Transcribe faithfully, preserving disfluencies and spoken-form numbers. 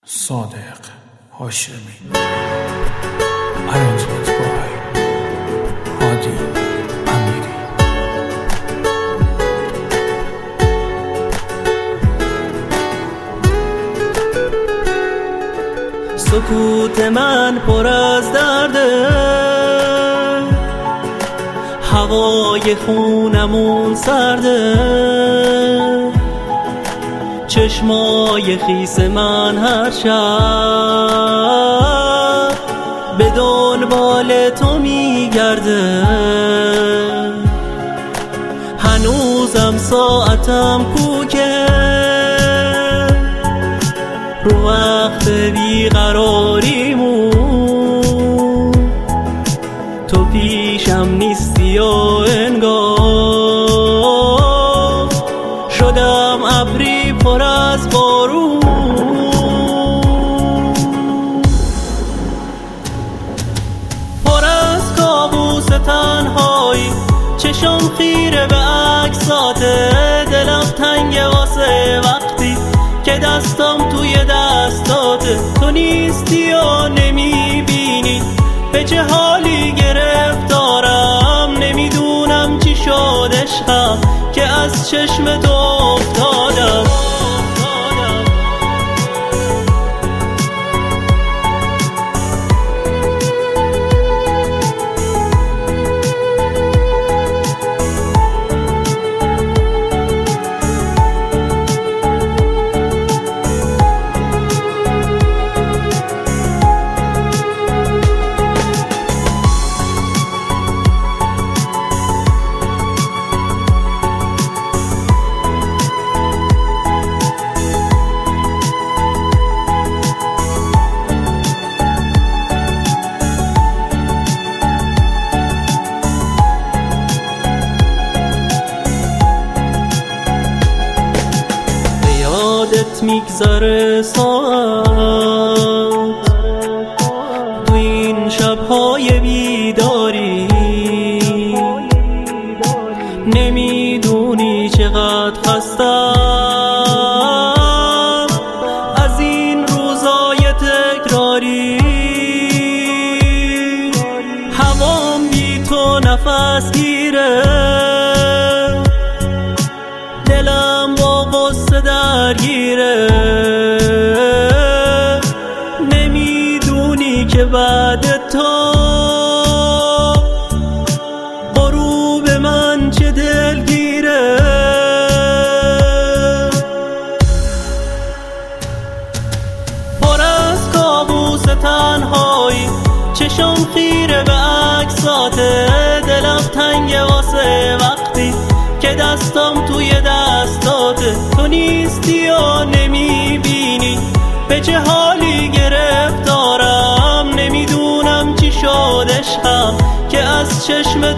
صادق هاشمی. Arrangement by هادی امیری. سکوت من پر از درده، هوای خونمون سرده، چشمای خیس من هر شب به دنبال تو میگرده. هنوزم ساعتم کوکه، رو وقت بیقراریمون، تو پیشم نیستی و انگار شدم ابری پر از بارون. پر از کابوس تنهایی، چشم خیره به عکساته، دلم تنگ واسه وقتی که دستم توی دستاته. تو نیستی و نمیبینی به چه حالی گرفتارم، نمیدونم چی شد عشقم که از چشم تو افتادم. یادت میگذره ساعت تو این شبهای بیداری، نمیدونی چقدر خستم از این روزای تکراری. هوام بی تو نفس گیره، دلم با غصه درگیره، نمیدونی که بعد تو غروب من چه دلگیره. پر از کابوس تنهایی، چشم خیره به عکساته، دلم تنگ واسه وقتی که دستم توی دستاته. تو نیستی و نمیبینی به چه حالی گرفتارم، نمیدونم چی شد عشقم که از چشم